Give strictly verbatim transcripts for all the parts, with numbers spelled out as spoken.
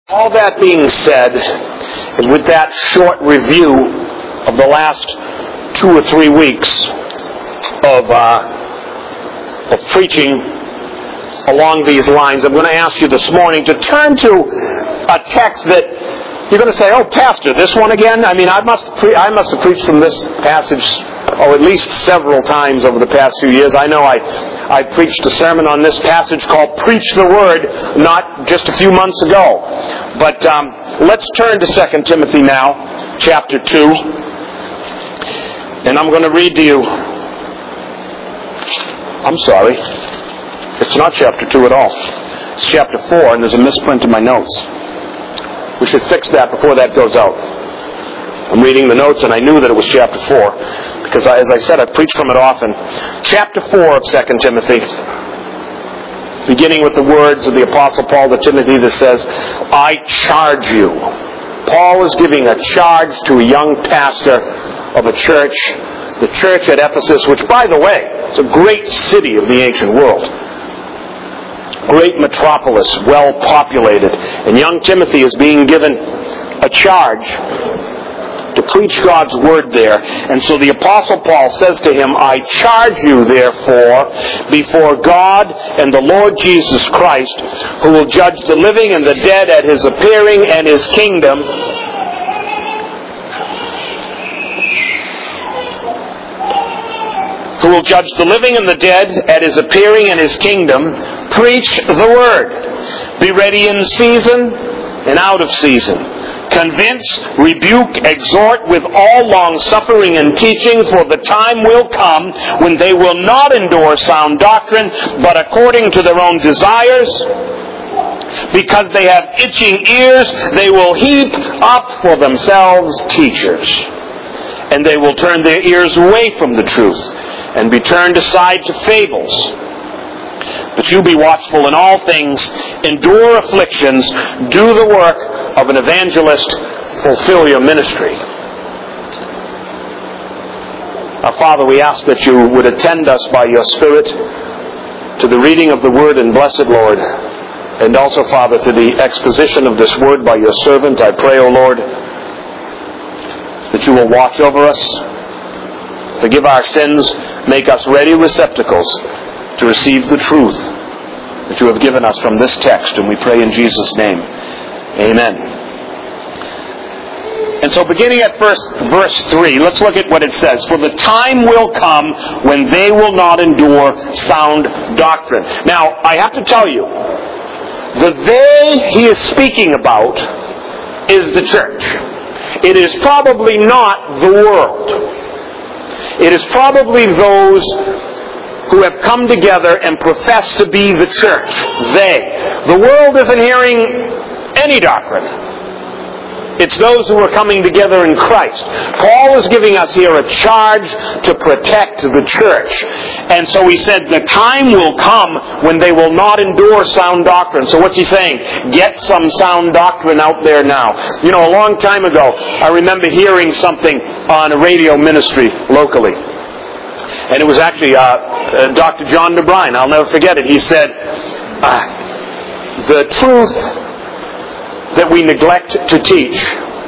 All that being said, and with that short review of the last two or three weeks of uh, of preaching along these lines, I'm going to ask you this morning to turn to a text that you're going to say, "Oh, Pastor, this one again?" I mean, I must pre- I must have preached from this passage, oh, at least several times over the past few years. I know I I preached a sermon on this passage called "Preach the Word" not just a few months ago. But um, let's turn to Second Timothy now, chapter two, and I'm going to read to you. I'm sorry, it's not chapter two at all. It's chapter four, and there's a misprint in my notes. We should fix that before that goes out. I'm reading the notes, and I knew that it was chapter four, because I, as I said, I preach from it often. Chapter four of Second Timothy, beginning with the words of the Apostle Paul to Timothy that says, "I charge you." Paul is giving a charge to a young pastor of a church, the church at Ephesus, which, by the way, is a great city of the ancient world. Great metropolis, well populated. And young Timothy is being given a charge to preach God's Word there. And so the Apostle Paul says to him, "I charge you, therefore, before God and the Lord Jesus Christ, who will judge the living and the dead at His appearing and His kingdom." Who will judge the living and the dead at His appearing and His kingdom. Preach the Word. Be ready in season and out of season. Convince, rebuke, exhort with all long-suffering and teaching, for the time will come when they will not endure sound doctrine, but according to their own desires, because they have itching ears, they will heap up for themselves teachers. And they will turn their ears away from the truth, and be turned aside to fables. But you be watchful in all things, endure afflictions, do the work of an evangelist, fulfill your ministry. Our Father, we ask that you would attend us by your Spirit to the reading of the Word, and blessed Lord, and also, Father, to the exposition of this Word by your servant. I pray, O Lord, that you will watch over us, forgive our sins, make us ready receptacles to receive the truth that you have given us from this text. And we pray in Jesus' name. Amen. And so beginning at first, verse three, let's look at what it says. "For the time will come when they will not endure sound doctrine." Now, I have to tell you, the they he is speaking about is the church. It is probably not the world. It is probably those who have come together and profess to be the church. They. The world isn't hearing any doctrine. It's those who are coming together in Christ. Paul is giving us here a charge to protect the church. And so he said, the time will come when they will not endure sound doctrine. So what's he saying? Get some sound doctrine out there now. You know, a long time ago, I remember hearing something on a radio ministry locally. And it was actually uh, uh, Doctor John DeBrine. I'll never forget it. He said, uh, the truth that we neglect to teach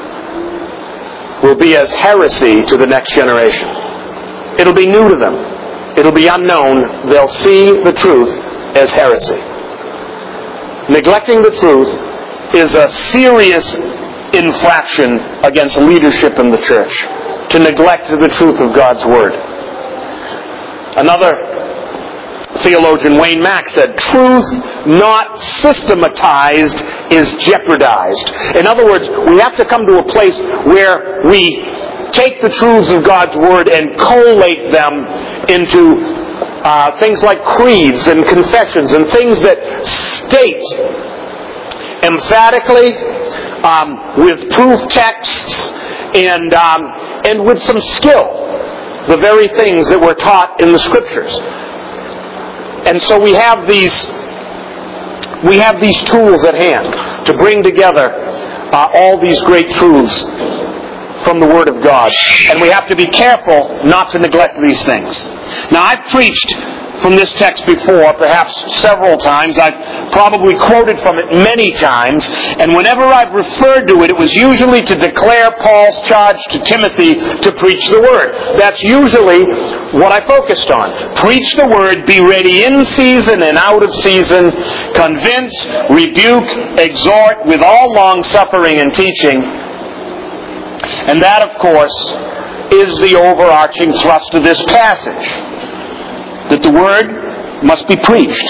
will be as heresy to the next generation. It'll be new to them. It'll be unknown. They'll see the truth as heresy. Neglecting the truth is a serious infraction against leadership in the church, to neglect the truth of God's Word. Another theologian, Wayne Mack, said, "Truth not systematized is jeopardized." In other words, we have to come to a place where we take the truths of God's Word and collate them into uh, things like creeds and confessions and things that state emphatically, um, with proof texts and um, and with some skill, the very things that were taught in the Scriptures. And so we have these we have these tools at hand to bring together uh, all these great truths from the Word of God. And we have to be careful not to neglect these things. Now, I've preached from this text before, perhaps several times. I've probably quoted from it many times, and whenever I've referred to it, it was usually to declare Paul's charge to Timothy to preach the Word. That's usually what I focused on. Preach the Word, be ready in season and out of season, convince, rebuke, exhort with all long-suffering and teaching. And that, of course, is the overarching thrust of this passage. That the Word must be preached.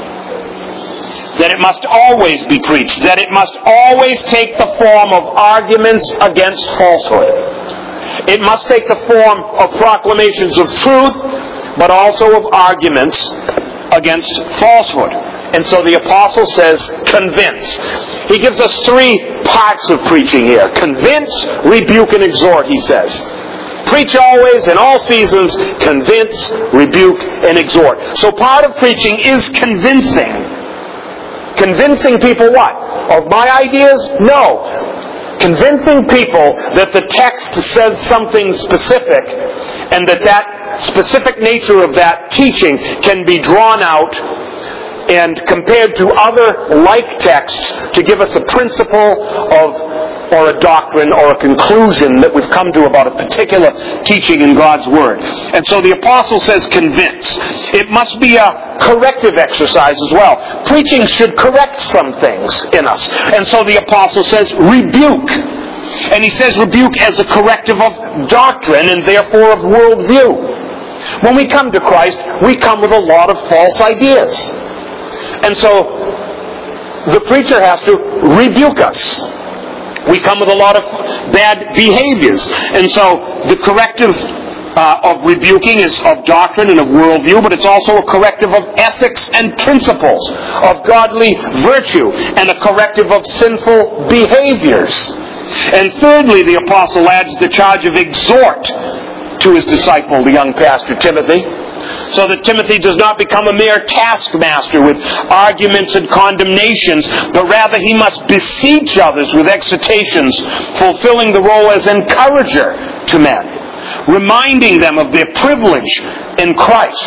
That it must always be preached. That it must always take the form of arguments against falsehood. It must take the form of proclamations of truth, but also of arguments against falsehood. And so the apostle says, convince. He gives us three parts of preaching here. Convince, rebuke, and exhort, he says. Preach always, in all seasons, convince, rebuke, and exhort. So part of preaching is convincing. Convincing people what? Of my ideas? No. Convincing people that the text says something specific, and that that specific nature of that teaching can be drawn out and compared to other like texts to give us a principle of or a doctrine or a conclusion that we've come to about a particular teaching in God's Word. And so the apostle says convince. It must be a corrective exercise as well. Preaching should correct some things in us. And so the apostle says rebuke. And he says rebuke as a corrective of doctrine and therefore of worldview. When we come to Christ, we come with a lot of false ideas. And so the preacher has to rebuke us. We come with a lot of bad behaviors. And so the corrective uh, of rebuking is of doctrine and of worldview, but it's also a corrective of ethics and principles, of godly virtue, and a corrective of sinful behaviors. And thirdly, the apostle adds the charge of exhort to his disciple, the young pastor Timothy, so that Timothy does not become a mere taskmaster with arguments and condemnations, but rather he must beseech others with exhortations, fulfilling the role as encourager to men, reminding them of their privilege in Christ,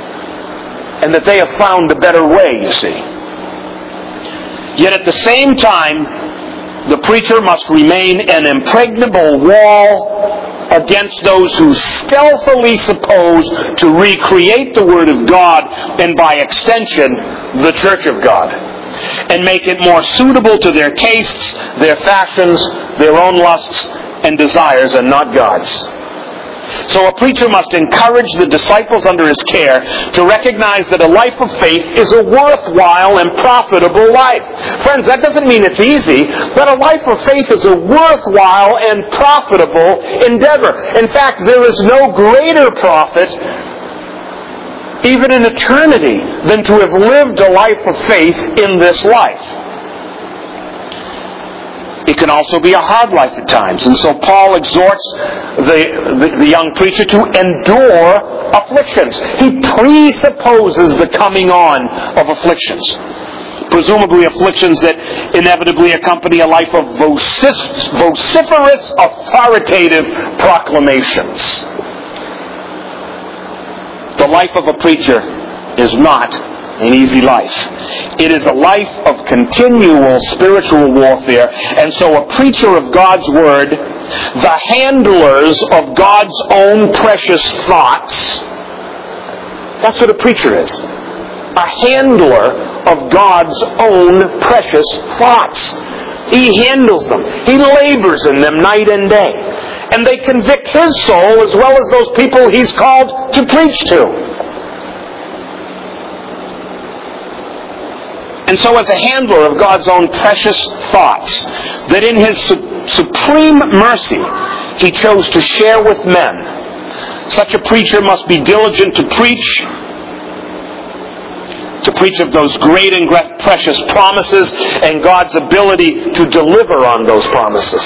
and that they have found a better way, you see. Yet at the same time, the preacher must remain an impregnable wall against those who stealthily suppose to recreate the Word of God and by extension the Church of God and make it more suitable to their tastes, their fashions, their own lusts and desires and not God's. So a preacher must encourage the disciples under his care to recognize that a life of faith is a worthwhile and profitable life. Friends, that doesn't mean it's easy, but a life of faith is a worthwhile and profitable endeavor. In fact, there is no greater profit, even in eternity, than to have lived a life of faith in this life. It can also be a hard life at times. And so Paul exhorts the, the, the young preacher to endure afflictions. He presupposes the coming on of afflictions. Presumably afflictions that inevitably accompany a life of vocif- vociferous, authoritative proclamations. The life of a preacher is not an easy life. It is a life of continual spiritual warfare, and so a preacher of God's Word, the handlers of God's own precious thoughts, that's what a preacher is. A handler of God's own precious thoughts. He handles them. He labors in them night and day. And they convict his soul as well as those people he's called to preach to. And so as a handler of God's own precious thoughts, that in His su- supreme mercy He chose to share with men, such a preacher must be diligent to preach, to preach of those great and precious promises and God's ability to deliver on those promises.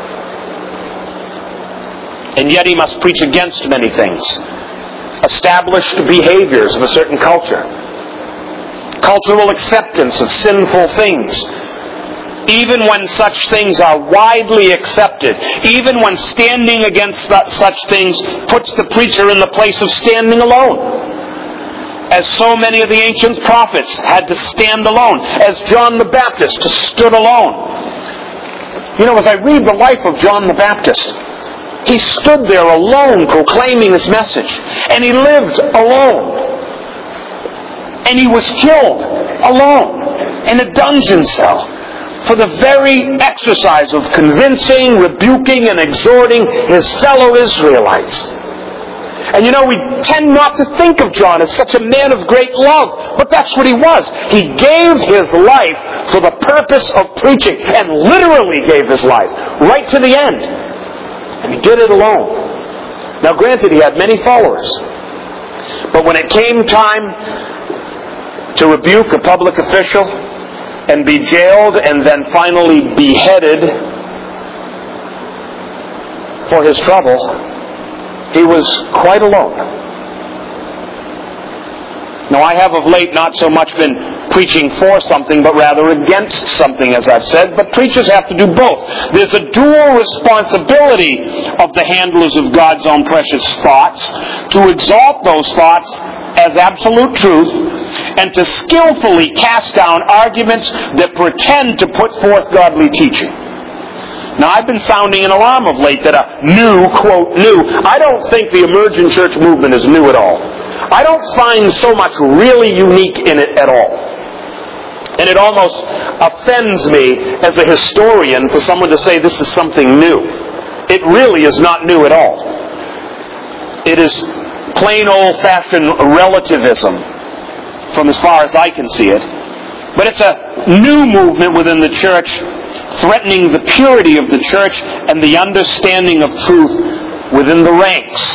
And yet he must preach against many things. Established behaviors of a certain culture. Cultural acceptance of sinful things. Even when such things are widely accepted. Even when standing against such things puts the preacher in the place of standing alone. as so many of the ancient prophets had to stand alone, as John the Baptist stood alone. You know, as I read the life of John the Baptist, he stood there alone proclaiming his message. And he lived alone. And he was killed alone in a dungeon cell for the very exercise of convincing, rebuking, and exhorting his fellow Israelites. And you know, we tend not to think of John as such a man of great love, but that's what he was. He gave his life for the purpose of preaching, and literally gave his life right to the end. And he did it alone. Now granted, he had many followers, but when it came time to rebuke a public official and be jailed and then finally beheaded for his trouble, he was quite alone. Now, I have of late not so much been preaching for something, but rather against something, as I've said. But preachers have to do both. There's a dual responsibility of the handlers of God's own precious thoughts to exalt those thoughts as absolute truth, and to skillfully cast down arguments that pretend to put forth godly teaching. Now, I've been sounding an alarm of late that a new, quote, new, I don't think the emergent church movement is new at all. I don't find so much really unique in it at all. And it almost offends me as a historian for someone to say this is something new. It really is not new at all. It is plain old-fashioned relativism from as far as I can see it. But it's a new movement within the church, threatening the purity of the church and the understanding of truth within the ranks.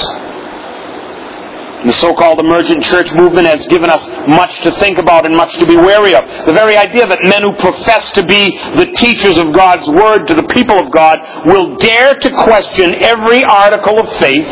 The so-called emergent church movement has given us much to think about and much to be wary of. The very idea that men who profess to be the teachers of God's Word to the people of God will dare to question every article of faith,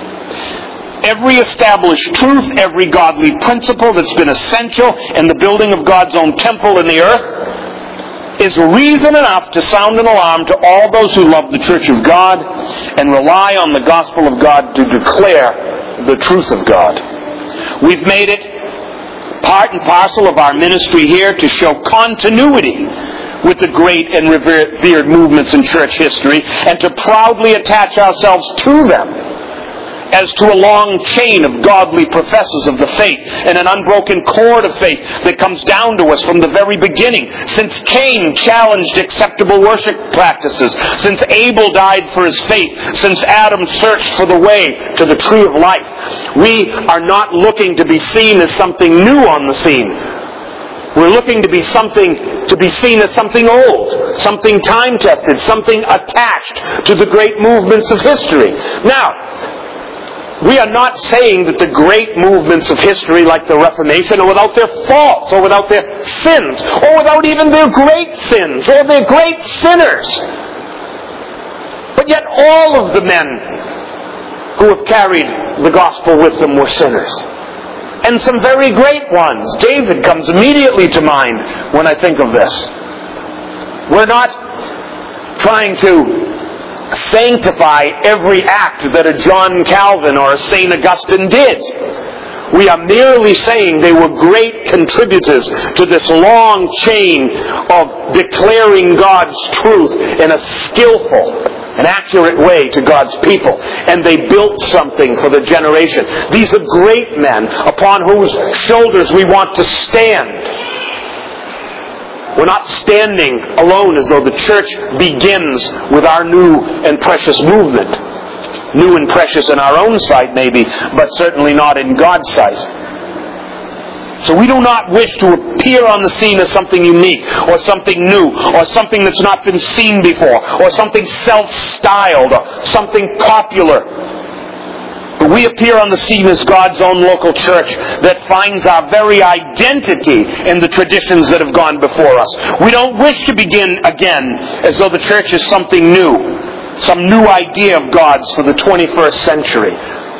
every established truth, every godly principle that's been essential in the building of God's own temple in the earth, is reason enough to sound an alarm to all those who love the church of God and rely on the gospel of God to declare the truth of God. We've made it part and parcel of our ministry here to show continuity with the great and revered movements in church history, and to proudly attach ourselves to them as to a long chain of godly professors of the faith, and an unbroken cord of faith that comes down to us from the very beginning. Since Cain challenged acceptable worship practices, since Abel died for his faith, since Adam searched for the way to the tree of life, we are not looking to be seen as something new on the scene. We're looking to be something, to be seen as something old, something time-tested, something attached to the great movements of history. Now, we are not saying that the great movements of history like the Reformation are without their faults, or without their sins, or without even their great sins, or their great sinners. But yet all of the men who have carried the gospel with them were sinners. And some very great ones. David comes immediately to mind when I think of this. We're not trying to sanctify every act that a John Calvin or a Saint Augustine did. We are merely saying they were great contributors to this long chain of declaring God's truth in a skillful and accurate way to God's people. And they built something for the generation. These are great men upon whose shoulders we want to stand. We're not standing alone as though the church begins with our new and precious movement. New and precious in our own sight, maybe, but certainly not in God's sight. So we do not wish to appear on the scene as something unique, or something new, or something that's not been seen before, or something self-styled, or something popular. But we appear on the scene as God's own local church that finds our very identity in the traditions that have gone before us. We don't wish to begin again as though the church is something new, some new idea of God's for the twenty-first century.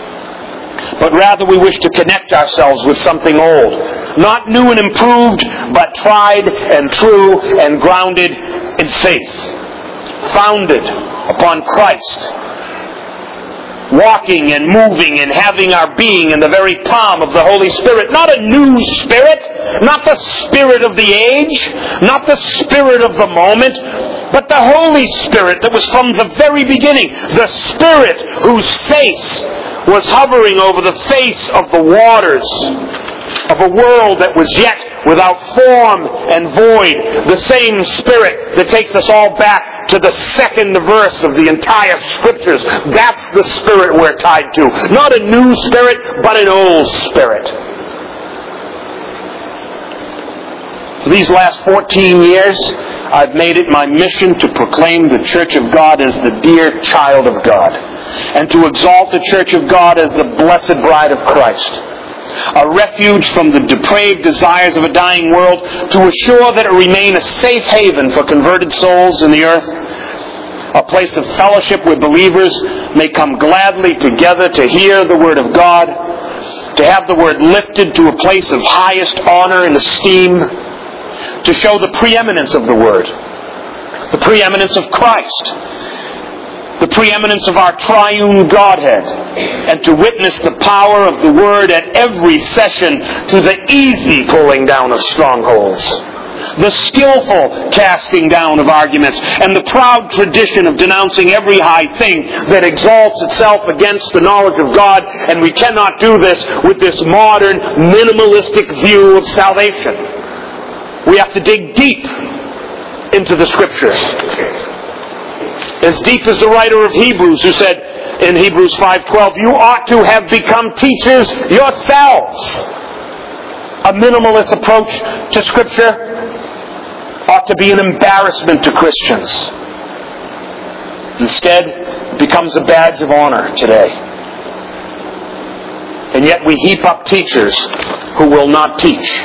But rather we wish to connect ourselves with something old. Not new and improved, but tried and true and grounded in faith. Founded upon Christ. walking and moving and having our being in the very palm of the Holy Spirit. Not a new spirit, not the spirit of the age, not the spirit of the moment, but the Holy Spirit that was from the very beginning. The Spirit whose face was hovering over the face of the waters of a world that was yet without form and void. The same Spirit that takes us all back to the second verse of the entire Scriptures. That's the Spirit we're tied to. Not a new spirit, but an old spirit. For these last fourteen years, I've made it my mission to proclaim the Church of God as the dear child of God, and to exalt the Church of God as the blessed bride of Christ. A refuge from the depraved desires of a dying world, to assure that it remain a safe haven for converted souls in the earth, a place of fellowship where believers may come gladly together to hear the Word of God, to have the Word lifted to a place of highest honor and esteem, to show the preeminence of the Word, the preeminence of Christ, the preeminence of our triune Godhead, and to witness the power of the Word at every session to the easy pulling down of strongholds, the skillful casting down of arguments, and the proud tradition of denouncing every high thing that exalts itself against the knowledge of God. And we cannot do this with this modern, minimalistic view of salvation. We have to dig deep into the Scriptures. As deep as the writer of Hebrews, who said in Hebrews five twelve, you ought to have become teachers yourselves. A minimalist approach to Scripture ought to be an embarrassment to Christians. Instead, it becomes a badge of honor today. And yet we heap up teachers who will not teach.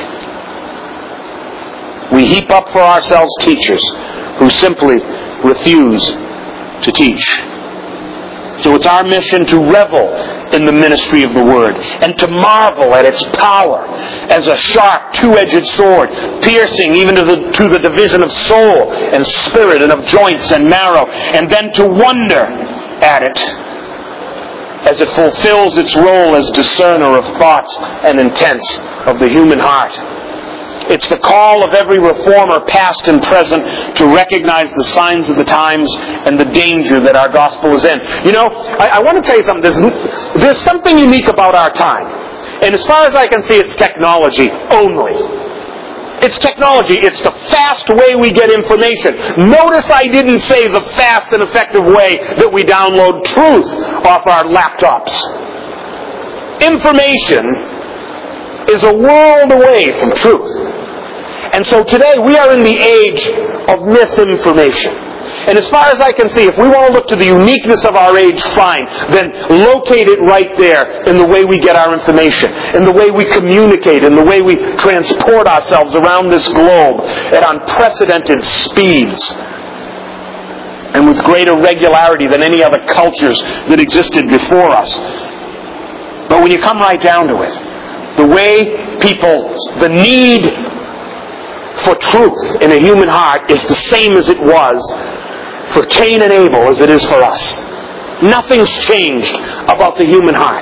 We heap up for ourselves teachers who simply refuse to teach. So it's our mission to revel in the ministry of the Word and to marvel at its power as a sharp, two-edged sword, piercing even to the, to the division of soul and spirit and of joints and marrow, and then to wonder at it as it fulfills its role as discerner of thoughts and intents of the human heart. It's the call of every reformer, past and present, to recognize the signs of the times and the danger that our gospel is in. You know, I, I want to tell you something. There's, there's something unique about our time. And as far as I can see, it's technology only. It's technology. It's the fast way we get information. Notice I didn't say the fast and effective way that we download truth off our laptops. Information is a world away from truth. And so today we are in the age of misinformation. And as far as I can see, if we want to look to the uniqueness of our age, fine. Then locate it right there in the way we get our information, in the way we communicate, in the way we transport ourselves around this globe at unprecedented speeds and with greater regularity than any other cultures that existed before us. But when you come right down to it, the way people, the need for truth in a human heart is the same as it was for Cain and Abel as it is for us. Nothing's changed about the human heart.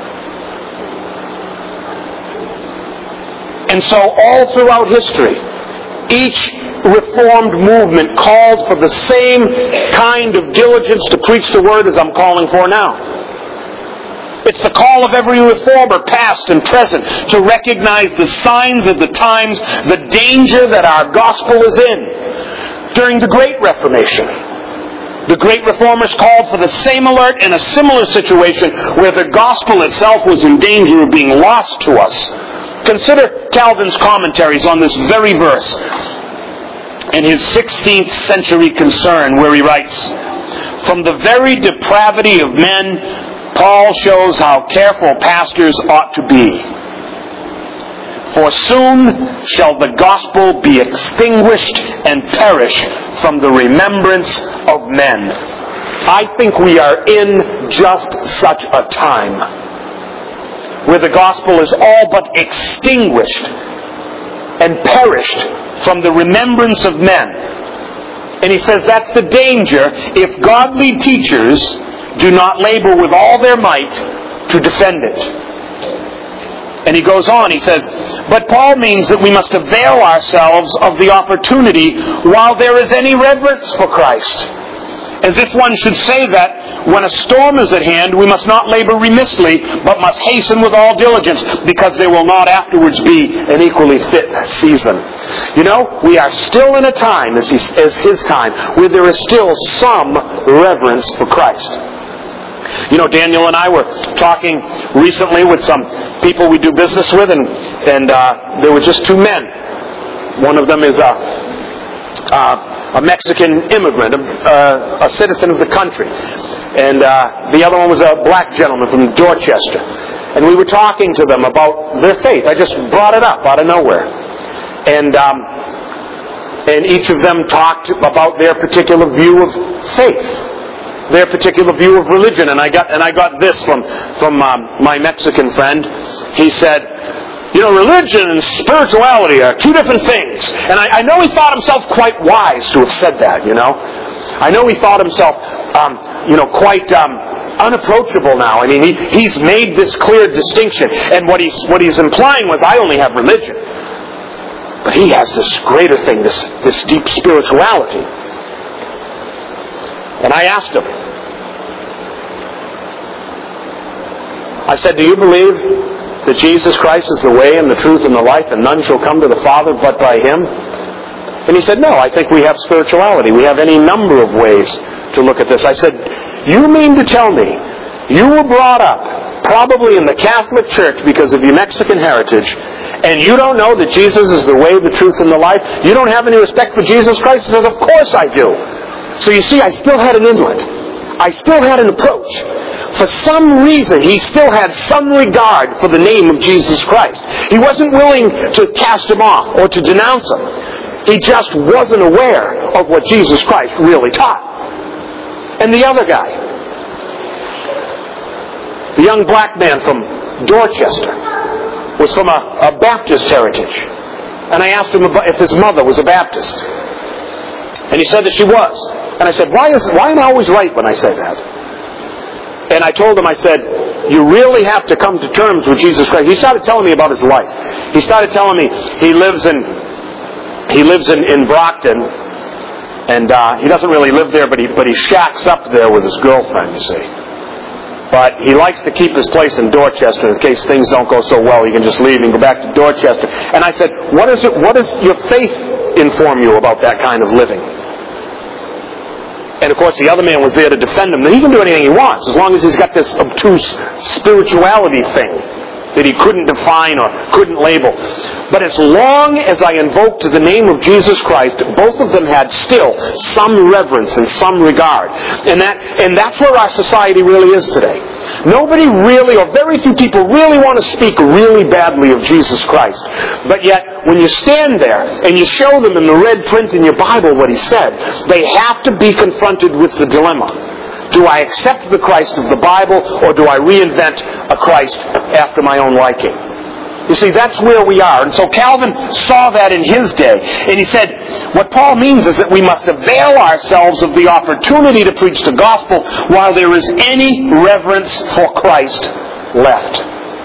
And so all throughout history, each Reformed movement called for the same kind of diligence to preach the Word as I'm calling for now. It's the call of every reformer, past and present, to recognize the signs of the times, the danger that our gospel is in. During the Great Reformation, the great reformers called for the same alert in a similar situation where the gospel itself was in danger of being lost to us. Consider Calvin's commentaries on this very verse in his sixteenth century Concern, where he writes, from the very depravity of men, Paul shows how careful pastors ought to be. For soon shall the gospel be extinguished and perish from the remembrance of men. I think we are in just such a time where the gospel is all but extinguished and perished from the remembrance of men. And he says that's the danger if godly teachers do not labor with all their might to defend it. And he goes on, he says, but Paul means that we must avail ourselves of the opportunity while there is any reverence for Christ. As if one should say that when a storm is at hand, we must not labor remissly, but must hasten with all diligence, because there will not afterwards be an equally fit season. You know, we are still in a time, as, he, as his time, where there is still some reverence for Christ. You know, Daniel and I were talking recently with some people we do business with, and, and uh, there were just two men. One of them is a... Uh, a Mexican immigrant, a, a citizen of the country. And uh, the other one was a black gentleman from Dorchester. And we were talking to them about their faith. I just brought it up out of nowhere. And um, and each of them talked about their particular view of faith, their particular view of religion. And I got and I got this from, from um, my Mexican friend. He said, you know, religion and spirituality are two different things. And I, I know he thought himself quite wise to have said that, you know. I know he thought himself, um, you know, quite um, unapproachable now. I mean, he, he's made this clear distinction. And what he's, what he's implying was, I only have religion. But he has this greater thing, this, this deep spirituality. And I asked him, I said, do you believe that Jesus Christ is the way and the truth and the life, and none shall come to the Father but by Him? And he said, no, I think we have spirituality. We have any number of ways to look at this. I said, you mean to tell me you were brought up probably in the Catholic Church because of your Mexican heritage, and you don't know that Jesus is the way, the truth, and the life? You don't have any respect for Jesus Christ? He said, of course I do. So you see, I still had an inlet. I still had an approach. For some reason, he still had some regard for the name of Jesus Christ. He wasn't willing to cast him off or to denounce him. He just wasn't aware of what Jesus Christ really taught. And the other guy, the young black man from Dorchester, was from a, a Baptist heritage. And I asked him about if his mother was a Baptist. And he said that she was. And I said, why, is, why am I always right when I say that? And I told him, I said, you really have to come to terms with Jesus Christ. He started telling me about his life. He started telling me he lives in he lives in, in Brockton, and uh, he doesn't really live there, but he but he shacks up there with his girlfriend, you see. But he likes to keep his place in Dorchester in case things don't go so well. He can just leave and go back to Dorchester. And I said, what is it? What does your faith inform you about that kind of living? And of course the other man was there to defend him. And he can do anything he wants as long as he's got this obtuse spirituality thing that he couldn't define or couldn't label. But as long as I invoked the name of Jesus Christ, both of them had still some reverence and some regard. And that and that's where our society really is today. Nobody really, or very few people really want to speak really badly of Jesus Christ. But yet, when you stand there and you show them in the red print in your Bible what He said, they have to be confronted with the dilemma. Do I accept the Christ of the Bible, or do I reinvent a Christ after my own liking? You see, that's where we are. And so Calvin saw that in his day. And he said, what Paul means is that we must avail ourselves of the opportunity to preach the gospel while there is any reverence for Christ left.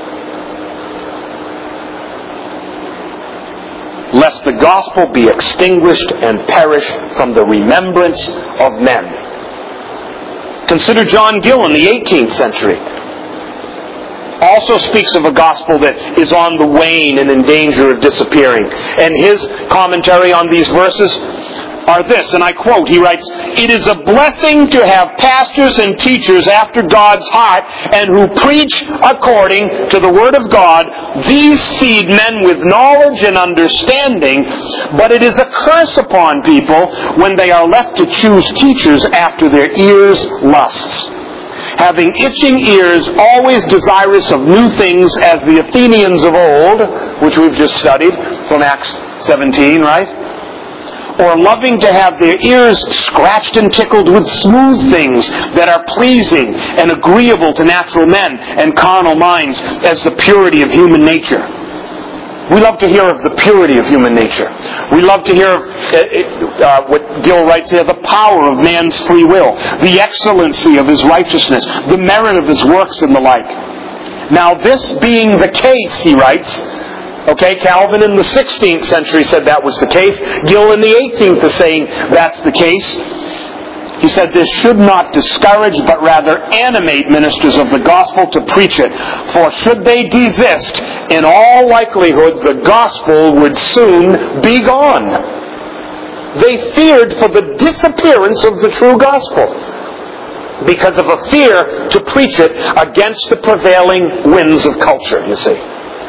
Lest the gospel be extinguished and perish from the remembrance of men. Consider John Gill in the eighteenth century. Also speaks of a gospel that is on the wane and in danger of disappearing. And his commentary on these verses are this, and I quote, he writes, "It is a blessing to have pastors and teachers after God's heart, and who preach according to the Word of God. These feed men with knowledge and understanding, but it is a curse upon people when they are left to choose teachers after their ears' lusts. Having itching ears, always desirous of new things, as the Athenians of old," which we've just studied from Acts seventeen, right? "Or loving to have their ears scratched and tickled with smooth things that are pleasing and agreeable to natural men and carnal minds, as the purity of human nature." We love to hear of the purity of human nature. We love to hear of uh, uh, what Gill writes here, the power of man's free will, the excellency of his righteousness, the merit of his works and the like. Now this being the case, he writes, okay, Calvin in the sixteenth century said that was the case. Gill in the eighteenth is saying that's the case. He said this should not discourage, but rather animate ministers of the gospel to preach it. For should they desist, in all likelihood the gospel would soon be gone. They feared for the disappearance of the true gospel because of a fear to preach it against the prevailing winds of culture, you see.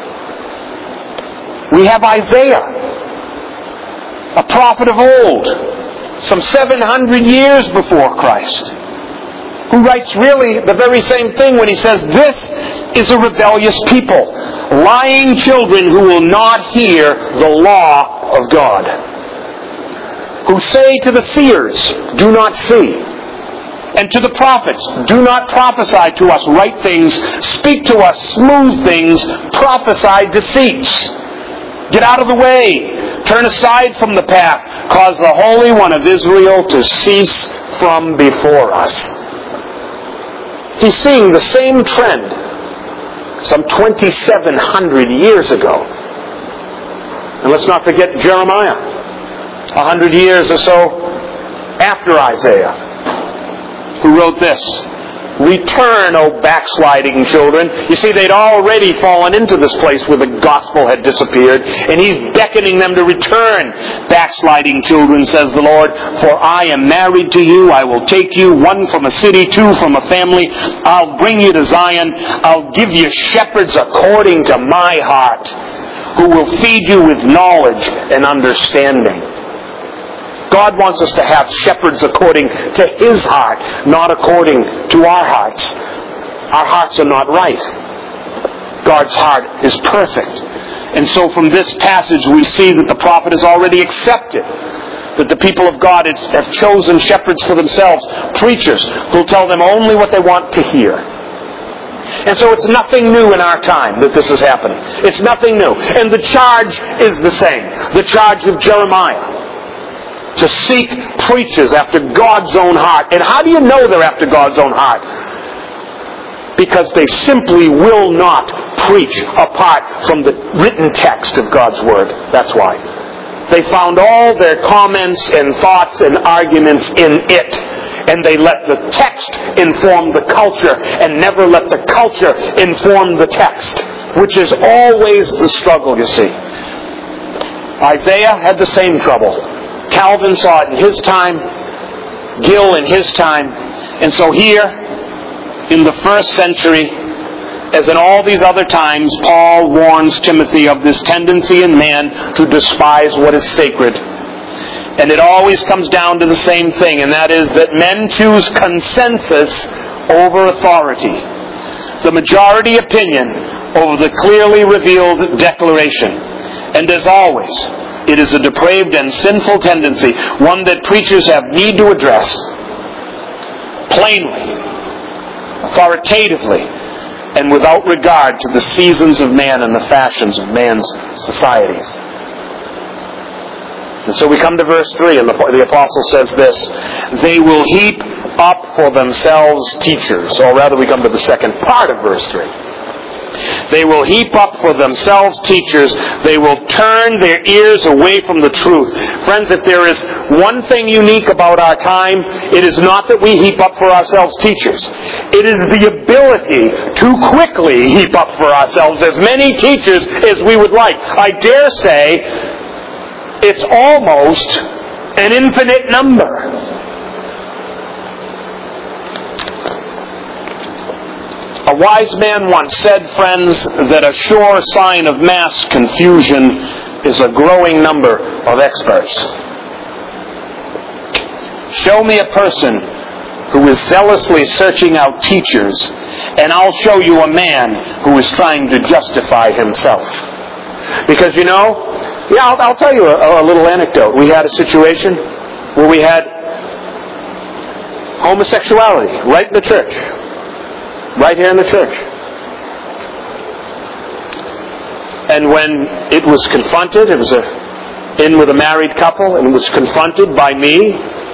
We have Isaiah, a prophet of old, some seven hundred years before Christ, who writes really the very same thing when he says, this is a rebellious people, lying children who will not hear the law of God, who say to the seers, do not see, and to the prophets, do not prophesy to us right things, speak to us smooth things, prophesy deceits. Get out of the way. Turn aside from the path. Cause the Holy One of Israel to cease from before us. He's seeing the same trend some twenty-seven hundred years ago. And let's not forget Jeremiah, a hundred years or so after Isaiah, who wrote this, return, O backsliding children. You see, they'd already fallen into this place where the gospel had disappeared, and he's beckoning them to return. Backsliding children, says the Lord, for I am married to you. I will take you, one from a city, two from a family. I'll bring you to Zion. I'll give you shepherds according to my heart, who will feed you with knowledge and understanding. God wants us to have shepherds according to His heart, not according to our hearts. Our hearts are not right. God's heart is perfect. And so from this passage we see that the prophet has already accepted that the people of God have chosen shepherds for themselves, preachers who'll tell them only what they want to hear. And so it's nothing new in our time that this is happening. It's nothing new. And the charge is the same. The charge of Jeremiah, to seek preachers after God's own heart. And how do you know they're after God's own heart? Because they simply will not preach apart from the written text of God's Word. That's why. They found all their comments and thoughts and arguments in it. And they let the text inform the culture and never let the culture inform the text, which is always the struggle, you see. Isaiah had the same trouble. Calvin saw it in his time, Gill in his time, and so here, in the first century, as in all these other times, Paul warns Timothy of this tendency in man to despise what is sacred. And it always comes down to the same thing, and that is that men choose consensus over authority, the majority opinion over the clearly revealed declaration. And as always, it is a depraved and sinful tendency, one that preachers have need to address plainly, authoritatively, and without regard to the seasons of man and the fashions of man's societies. And so we come to verse three, and the, the apostle says this, they will heap up for themselves teachers. Or rather, we come to the second part of verse three. They will heap up for themselves teachers. They will turn their ears away from the truth. Friends, if there is one thing unique about our time, it is not that we heap up for ourselves teachers. It is the ability to quickly heap up for ourselves as many teachers as we would like. I dare say it's almost an infinite number. A wise man once said, friends, that a sure sign of mass confusion is a growing number of experts. Show me a person who is zealously searching out teachers, and I'll show you a man who is trying to justify himself. Because, you know, yeah, I'll, I'll tell you a, a little anecdote. We had a situation where we had homosexuality right in the church. Right here in the church. And when it was confronted, it was a in with a married couple, and it was confronted by me,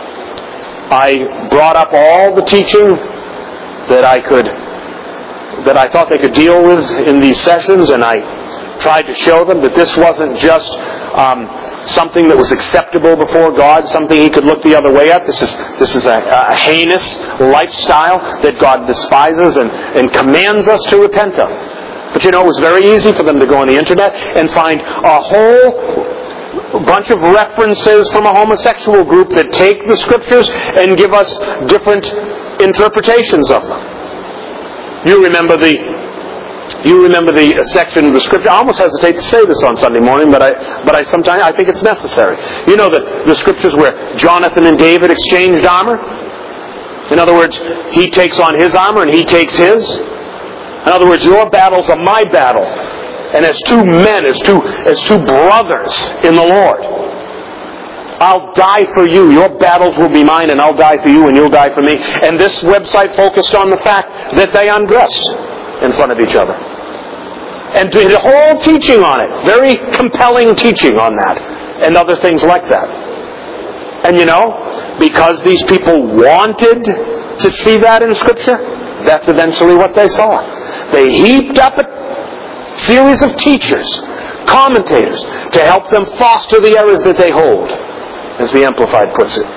I brought up all the teaching that I could, that I thought they could deal with in these sessions, and I tried to show them that this wasn't just um, something that was acceptable before God, something He could look the other way at. This is this is a, a heinous lifestyle that God despises and, and commands us to repent of. But you know, it was very easy for them to go on the internet and find a whole bunch of references from a homosexual group that take the Scriptures and give us different interpretations of them. You remember the You remember the section of the Scripture. I almost hesitate to say this on Sunday morning, but I but I sometimes I think it's necessary. You know the, the Scriptures where Jonathan and David exchanged armor? In other words, he takes on his armor and he takes his. In other words, your battles are my battle. And as two men, as two as two brothers in the Lord, I'll die for you. Your battles will be mine, and I'll die for you, and you'll die for me. And this website focused on the fact that they undressed in front of each other. And did a whole teaching on it. Very compelling teaching on that. And other things like that. And you know, because these people wanted to see that in Scripture, that's eventually what they saw. They heaped up a series of teachers, commentators, to help them foster the errors that they hold, as the Amplified puts it.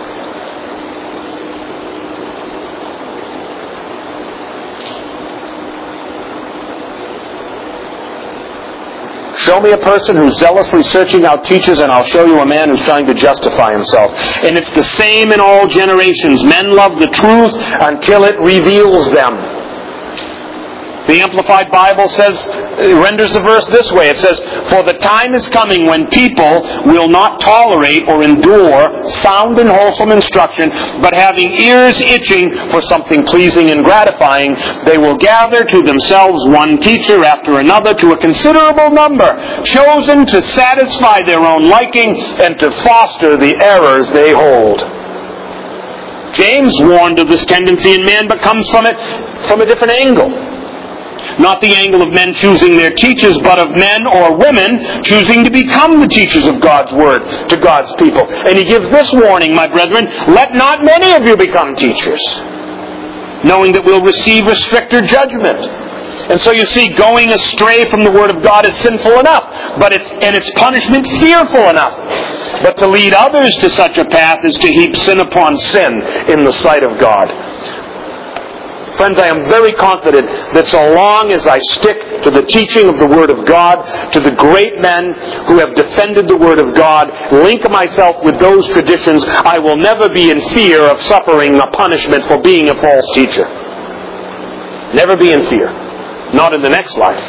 Show me a person who's zealously searching out teachers, and I'll show you a man who's trying to justify himself. And it's the same in all generations. Men love the truth until it reveals them. The Amplified Bible says, renders the verse this way. It says, "For the time is coming when people will not tolerate or endure sound and wholesome instruction, but having ears itching for something pleasing and gratifying, they will gather to themselves one teacher after another, to a considerable number, chosen to satisfy their own liking and to foster the errors they hold." James warned of this tendency in man, but comes from it from a different angle. Not the angle of men choosing their teachers, but of men or women choosing to become the teachers of God's Word to God's people. And he gives this warning, my brethren, "Let not many of you become teachers, knowing that we'll receive a stricter judgment." And so you see, going astray from the Word of God is sinful enough, but it's and its punishment fearful enough. But to lead others to such a path is to heap sin upon sin in the sight of God. Friends, I am very confident that so long as I stick to the teaching of the Word of God, to the great men who have defended the Word of God, link myself with those traditions, I will never be in fear of suffering a punishment for being a false teacher. Never be in fear. Not in the next life.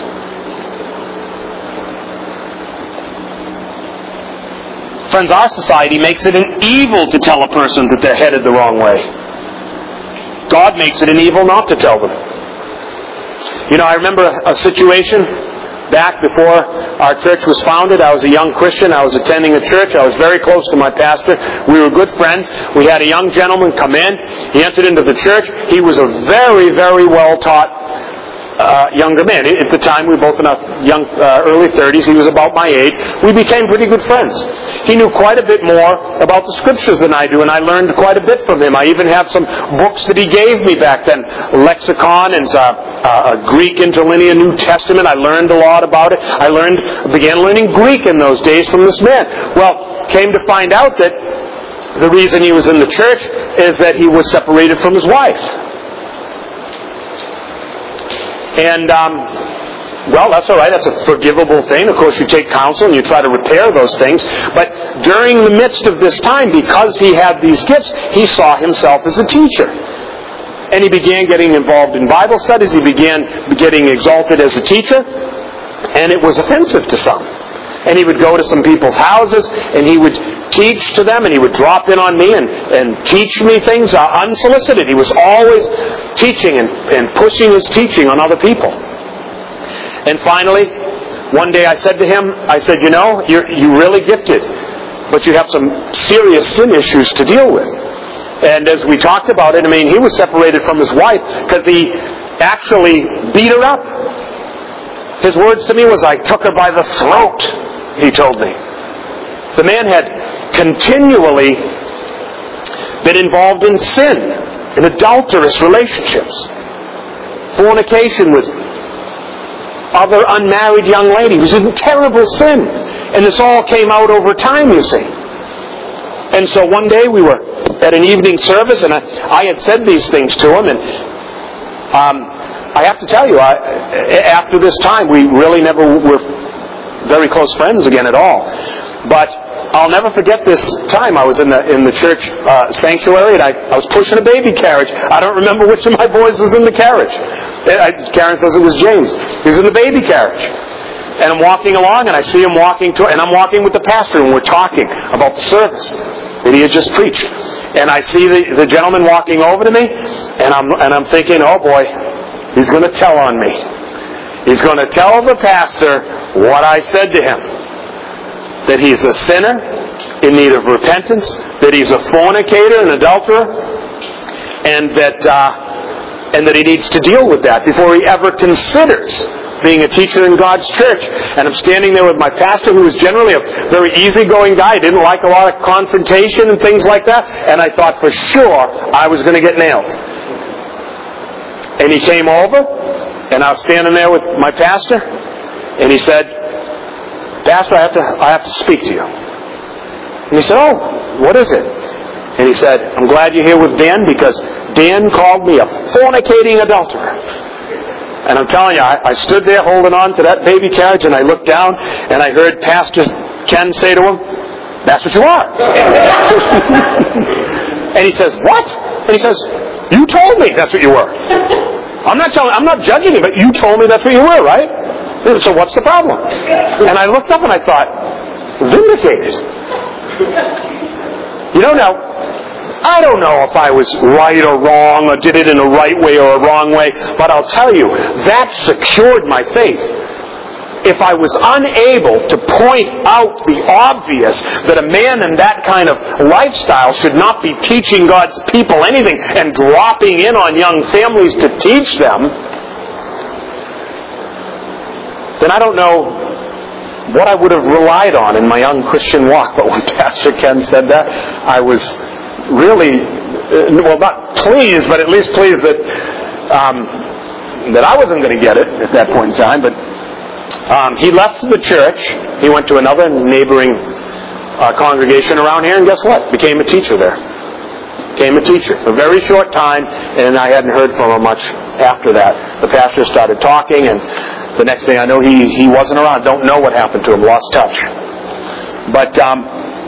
Friends, our society makes it an evil to tell a person that they're headed the wrong way. God makes it an evil not to tell them. You know, I remember a situation back before our church was founded. I was a young Christian. I was attending a church. I was very close to my pastor. We were good friends. We had a young gentleman come in. He entered into the church. He was a very, very well-taught Uh, younger man. At the time, we were both in our young, uh, early thirties. He was about my age. We became pretty good friends. He knew quite a bit more about the Scriptures than I do, and I learned quite a bit from him. I even have some books that he gave me back then. Lexicon and uh, uh, Greek Interlinear New Testament. I learned a lot about it. I learned, began learning Greek in those days from this man. Well, came to find out that the reason he was in the church is that he was separated from his wife. And, um, well, that's all right. That's a forgivable thing. Of course, you take counsel and you try to repair those things. But during the midst of this time, because he had these gifts, he saw himself as a teacher. And he began getting involved in Bible studies. He began getting exalted as a teacher. And it was offensive to some. And he would go to some people's houses and he would teach to them, and he would drop in on me and, and teach me things uh, unsolicited. He was always teaching and, and pushing his teaching on other people. And finally, one day I said to him, I said, you know, you're, you're really gifted, but you have some serious sin issues to deal with. And as we talked about it, I mean, he was separated from his wife because he actually beat her up. His words to me was, I took her by the throat, he told me. The man had continually been involved in sin, in adulterous relationships, fornication with other unmarried young ladies. He was in terrible sin. And this all came out over time, you see. And so one day we were at an evening service, and I, I had said these things to him, and um, I have to tell you, I, after this time, we really never were very close friends again at all. But I'll never forget this time. I was in the in the church uh, sanctuary, and I, I was pushing a baby carriage. I don't remember which of my boys was in the carriage. I, Karen says it was James. He was in the baby carriage. And I'm walking along, and I see him walking to, and I'm walking with the pastor, and we're talking about the service that he had just preached. And I see the, the gentleman walking over to me, and I'm and I'm thinking, oh boy, he's going to tell on me. He's going to tell the pastor what I said to him. That he's a sinner in need of repentance, that he's a fornicator, an adulterer, and that uh, and that he needs to deal with that before he ever considers being a teacher in God's church. And I'm standing there with my pastor, who was generally a very easygoing guy. He didn't like a lot of confrontation and things like that. And I thought for sure I was going to get nailed. And he came over, and I was standing there with my pastor, and he said, Pastor, I have to I have to speak to you. And he said, oh, what is it? And he said, I'm glad you're here with Dan, because Dan called me a fornicating adulterer. And I'm telling you, I, I stood there holding on to that baby carriage, and I looked down, and I heard Pastor Ken say to him, that's what you are. And he says, what? And he says, you told me that's what you were. I'm not telling, I'm not judging you, but you told me that's what you were, right? So what's the problem? And I looked up and I thought, vindicated. You know, now, I don't know if I was right or wrong, or did it in a right way or a wrong way, but I'll tell you, that secured my faith. If I was unable to point out the obvious, that a man in that kind of lifestyle should not be teaching God's people anything and dropping in on young families to teach them, then I don't know what I would have relied on in my young Christian walk. But when Pastor Ken said that, I was really, well, not pleased, but at least pleased that um, that I wasn't going to get it at that point in time. But um, he left the church. He went to another neighboring uh, congregation around here, and guess what? Became a teacher there. Became a teacher. A very short time, and I hadn't heard from him much after that. The pastor started talking, and the next thing I know, he, he wasn't around. Don't know what happened to him. Lost touch. But, um,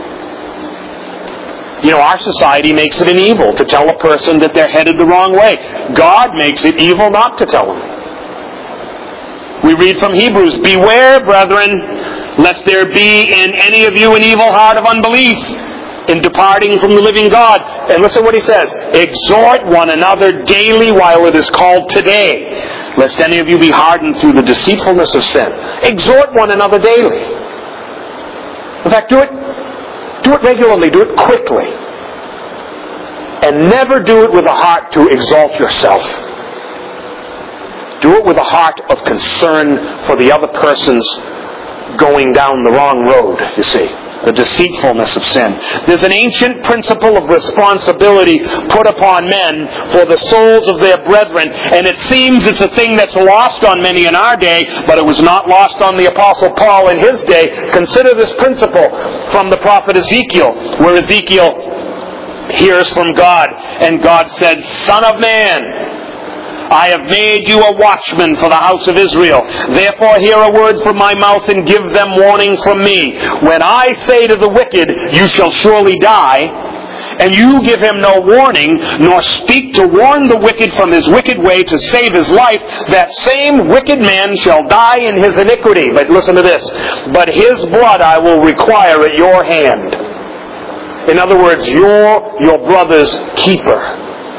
you know, our society makes it an evil to tell a person that they're headed the wrong way. God makes it evil not to tell them. We read from Hebrews, beware, brethren, lest there be in any of you an evil heart of unbelief in departing from the living God. And listen what he says. Exhort one another daily while it is called today, lest any of you be hardened through the deceitfulness of sin. Exhort one another daily. In fact, do it, do it regularly, do it quickly. And never do it with a heart to exalt yourself. Do it with a heart of concern for the other person's going down the wrong road, you see. The deceitfulness of sin. There's an ancient principle of responsibility put upon men for the souls of their brethren, and it seems it's a thing that's lost on many in our day, but it was not lost on the Apostle Paul in his day. Consider this principle from the prophet Ezekiel, where Ezekiel hears from God, and God said, Son of man, I have made you a watchman for the house of Israel. Therefore hear a word from my mouth and give them warning from me. When I say to the wicked, you shall surely die, and you give him no warning, nor speak to warn the wicked from his wicked way to save his life, that same wicked man shall die in his iniquity. But listen to this. But his blood I will require at your hand. In other words, you're your brother's keeper.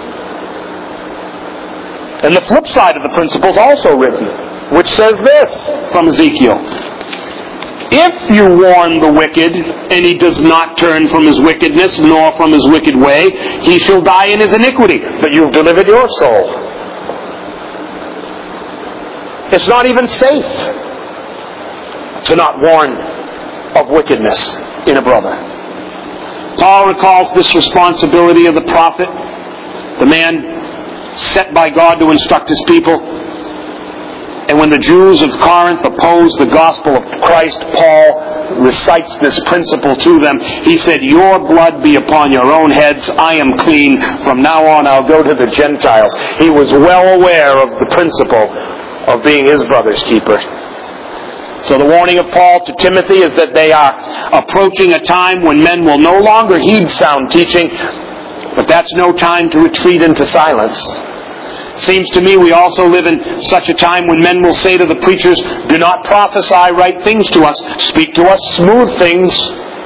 And the flip side of the principle is also written, which says this from Ezekiel. If you warn the wicked, and he does not turn from his wickedness, nor from his wicked way, he shall die in his iniquity, but you have delivered your soul. It's not even safe to not warn of wickedness in a brother. Paul recalls this responsibility of the prophet, the man set by God to instruct his people. And when the Jews of Corinth opposed the gospel of Christ, Paul recites this principle to them. He said, "Your blood be upon your own heads. I am clean. From now on I'll go to the Gentiles." He was well aware of the principle of being his brother's keeper. So the warning of Paul to Timothy is that they are approaching a time when men will no longer heed sound teaching, but that's no time to retreat into silence. Seems to me we also live in such a time when men will say to the preachers, "Do not prophesy right things to us. Speak to us smooth things."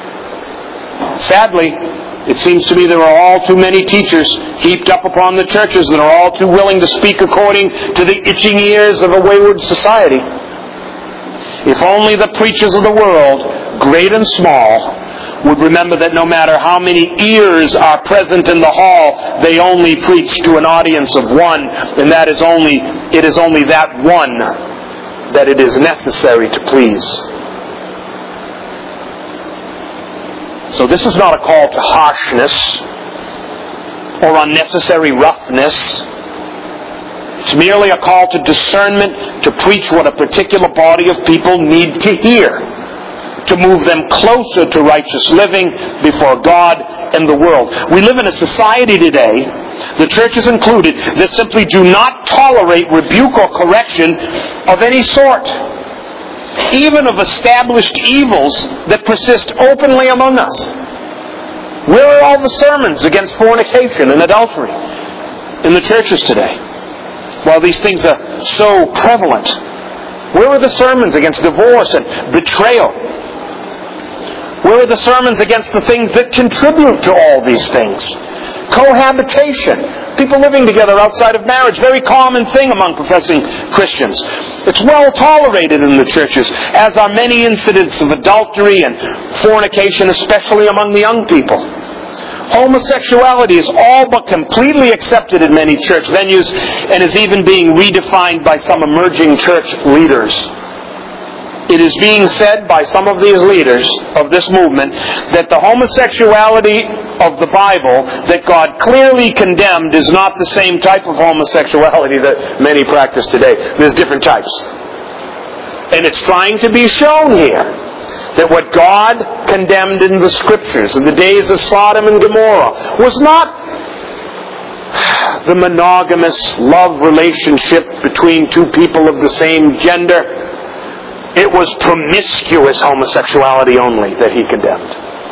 Sadly, it seems to me there are all too many teachers heaped up upon the churches that are all too willing to speak according to the itching ears of a wayward society. If only the preachers of the world, great and small, would remember that no matter how many ears are present in the hall, they only preach to an audience of one, and that is only it is only that one that it is necessary to please. So this is not a call to harshness or unnecessary roughness. It's merely a call to discernment, to preach what a particular body of people need to hear, to move them closer to righteous living before God and the world. We live in a society today, the churches included, that simply do not tolerate rebuke or correction of any sort, even of established evils that persist openly among us. Where are all the sermons against fornication and adultery in the churches today? While these things are so prevalent, where are the sermons against divorce and betrayal? Where are the sermons against the things that contribute to all these things? Cohabitation. People living together outside of marriage. Very common thing among professing Christians. It's well tolerated in the churches, as are many incidents of adultery and fornication, especially among the young people. Homosexuality is all but completely accepted in many church venues and is even being redefined by some emerging church leaders. It is being said by some of these leaders of this movement that the homosexuality of the Bible that God clearly condemned is not the same type of homosexuality that many practice today. There's different types. And it's trying to be shown here that what God condemned in the Scriptures in the days of Sodom and Gomorrah was not the monogamous love relationship between two people of the same gender. It was promiscuous homosexuality only that he condemned.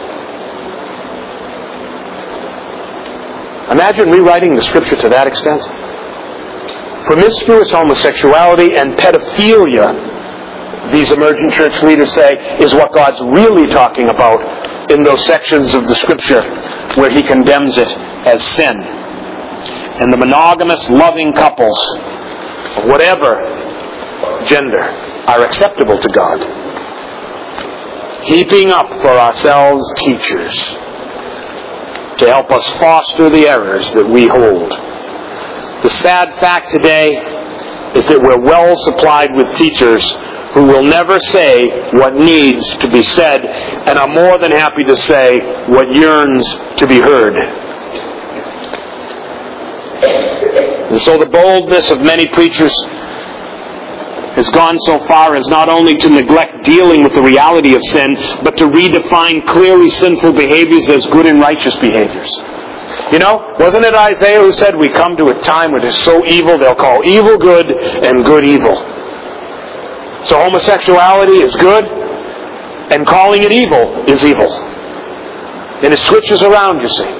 Imagine rewriting the Scripture to that extent. Promiscuous homosexuality and pedophilia, these emergent church leaders say, is what God's really talking about in those sections of the Scripture where he condemns it as sin. And the monogamous loving couples of whatever gender are acceptable to God. Heaping up for ourselves teachers to help us foster the errors that we hold. The sad fact today is that we're well supplied with teachers who will never say what needs to be said and are more than happy to say what yearns to be heard. And so the boldness of many preachers has gone so far as not only to neglect dealing with the reality of sin, but to redefine clearly sinful behaviors as good and righteous behaviors. You know, wasn't it Isaiah who said, we come to a time when it's so evil, they'll call evil good and good evil. So homosexuality is good, and calling it evil is evil. And it switches around, you see.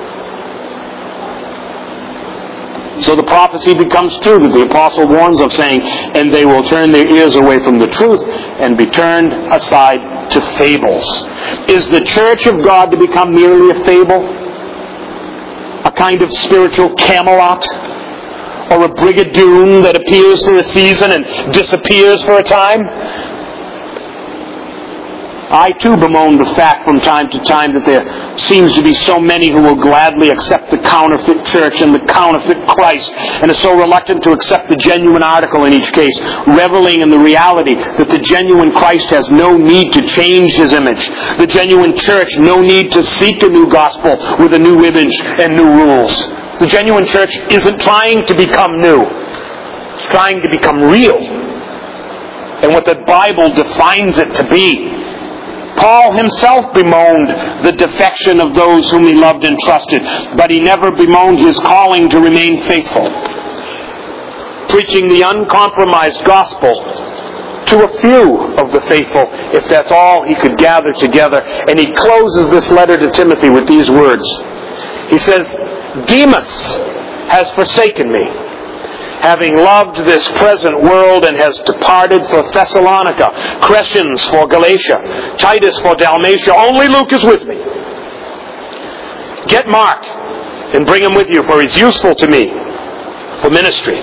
So the prophecy becomes true that the apostle warns of, saying, and they will turn their ears away from the truth and be turned aside to fables. Is the church of God to become merely a fable? A kind of spiritual Camelot? Or a Brigadoon that appears for a season and disappears for a time? I too bemoan the fact from time to time that there seems to be so many who will gladly accept the counterfeit church and the counterfeit Christ, and are so reluctant to accept the genuine article in each case, reveling in the reality that the genuine Christ has no need to change his image. The genuine church no need to seek a new gospel with a new image and new rules. The genuine church isn't trying to become new. It's trying to become real, and what the Bible defines it to be. Paul himself bemoaned the defection of those whom he loved and trusted, but he never bemoaned his calling to remain faithful, preaching the uncompromised gospel to a few of the faithful, if that's all he could gather together. And he closes this letter to Timothy with these words. He says, Demas has forsaken me, having loved this present world, and has departed for Thessalonica, Crescens for Galatia, Titus for Dalmatia. Only Luke is with me. Get Mark and bring him with you, for he's useful to me for ministry.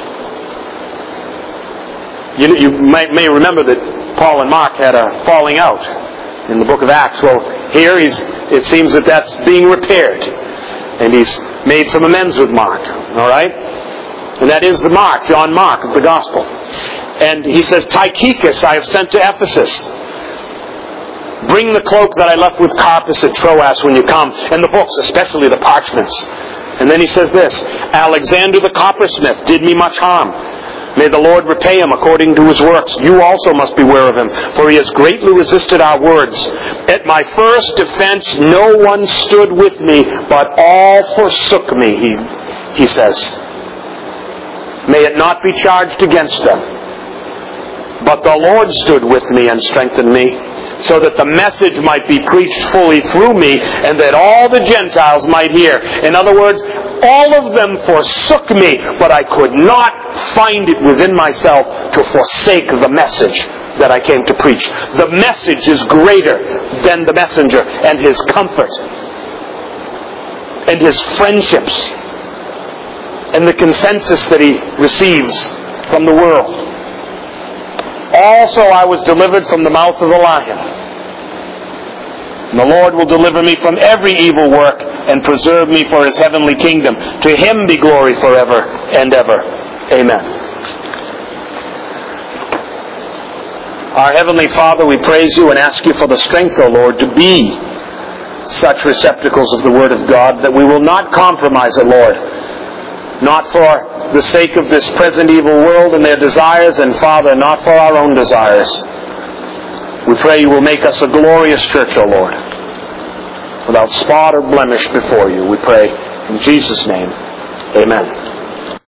You, you may, may remember that Paul and Mark had a falling out in the book of Acts. Well, here he's, it seems that that's being repaired, and he's made some amends with Mark. All right? And that is the Mark, John Mark of the Gospel. And he says, Tychicus I have sent to Ephesus. Bring the cloak that I left with Carpus at Troas when you come, and the books, especially the parchments. And then he says this, Alexander the coppersmith did me much harm. May the Lord repay him according to his works. You also must beware of him, for he has greatly resisted our words. At my first defense no one stood with me, but all forsook me, he, he says. May it not be charged against them. But the Lord stood with me and strengthened me, so that the message might be preached fully through me, and that all the Gentiles might hear. In other words, all of them forsook me, but I could not find it within myself to forsake the message that I came to preach. The message is greater than the messenger and his comfort and his friendships and the consensus that he receives from the world. Also I was delivered from the mouth of the lion. And the Lord will deliver me from every evil work and preserve me for his heavenly kingdom. To him be glory forever and ever. Amen. Our Heavenly Father, we praise you and ask you for the strength, O Lord, to be such receptacles of the Word of God, that we will not compromise it, Lord. Not for the sake of this present evil world and their desires, and Father, not for our own desires. We pray you will make us a glorious church, O Lord, without spot or blemish before you. We pray in Jesus' name. Amen.